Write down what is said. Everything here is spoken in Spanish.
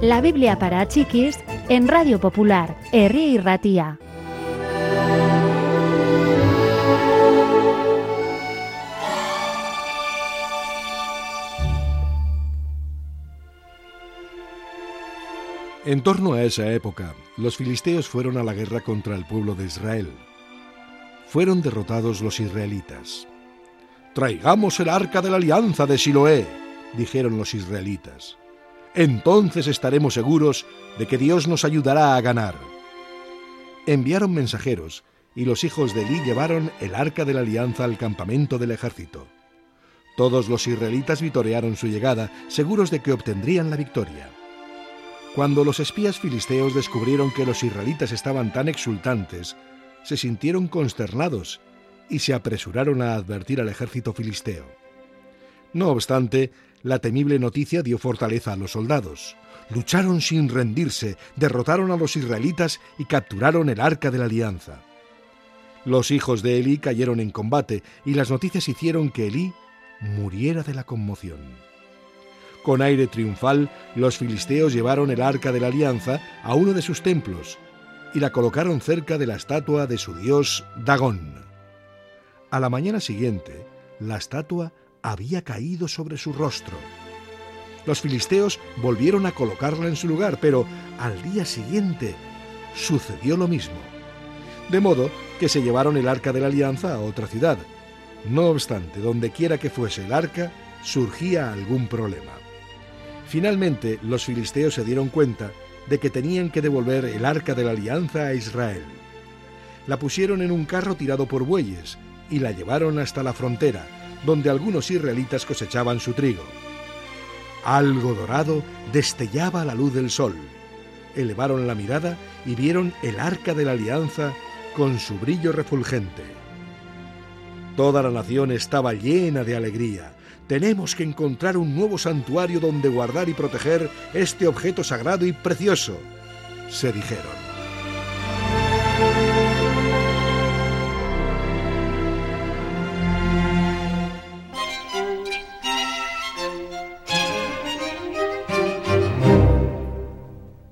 La Biblia para chiquis en Radio Popular, Herri y Ratia. En torno a esa época, los filisteos fueron a la guerra contra el pueblo de Israel. Fueron derrotados los israelitas. «Traigamos el arca de la alianza de Siloé», dijeron los israelitas. «Entonces estaremos seguros de que Dios nos ayudará a ganar». Enviaron mensajeros y los hijos de Elí llevaron el arca de la alianza al campamento del ejército. Todos los israelitas vitorearon su llegada, seguros de que obtendrían la victoria. Cuando los espías filisteos descubrieron que los israelitas estaban tan exultantes, se sintieron consternados y se apresuraron a advertir al ejército filisteo. No obstante, la temible noticia dio fortaleza a los soldados. Lucharon sin rendirse, derrotaron a los israelitas y capturaron el arca de la alianza. Los hijos de Elí cayeron en combate y las noticias hicieron que Elí muriera de la conmoción. Con aire triunfal, los filisteos llevaron el arca de la alianza a uno de sus templos y la colocaron cerca de la estatua de su dios Dagón. A la mañana siguiente, la estatua había caído sobre su rostro. Los filisteos volvieron a colocarla en su lugar, pero al día siguiente sucedió lo mismo. De modo que se llevaron el arca de la alianza a otra ciudad. No obstante, donde quiera que fuese el arca, surgía algún problema. Finalmente, los filisteos se dieron cuenta de que tenían que devolver el arca de la alianza a Israel. La pusieron en un carro tirado por bueyes y la llevaron hasta la frontera, donde algunos israelitas cosechaban su trigo. Algo dorado destellaba a la luz del sol. Elevaron la mirada y vieron el arca de la alianza con su brillo refulgente. Toda la nación estaba llena de alegría. «Tenemos que encontrar un nuevo santuario donde guardar y proteger este objeto sagrado y precioso», se dijeron.